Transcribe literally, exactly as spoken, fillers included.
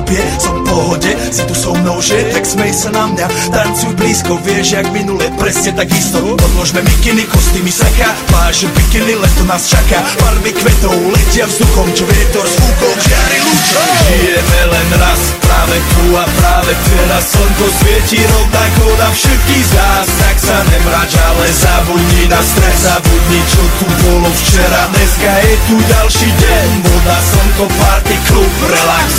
tobie, som v pohode, si tu so mnou, že? Tak smej sa na mňa, tancuj blízko, vieš, jak minule, presne tak isto. Odložme mikiny, kostýmy, saka, pláže, bikiny, leto nás čaká. Farby kvetov letia vzduchom, čo vietor s fúkou žiari lúčom. Žijeme len raz, práve tu a práve teraz. Slnko svieti rovnako na všetkých z nás. Tak sa nemrač, ale zabudni na stres, zabudni, čo tu bolo včera. Dneska je tu ďalší deň, voda, slnko, party, klub, relax.